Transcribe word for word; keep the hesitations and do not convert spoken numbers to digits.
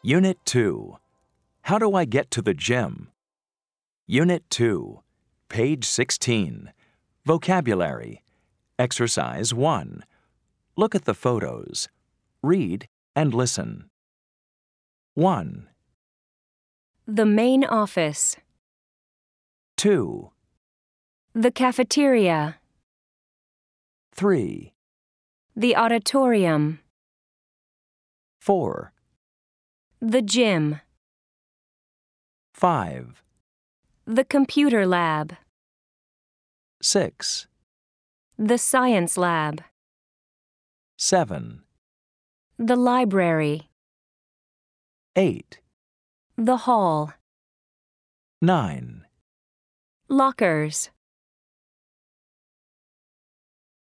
Unit two. How do I get to the gym? Unit two. Page sixteen. Vocabulary. Exercise one. Look at the photos. Read and listen. one. The main office. two. The cafeteria. three. The auditorium. four. The gym. five. The computer lab. six. The science lab. seven. The library. eight. The hall. nine. Lockers.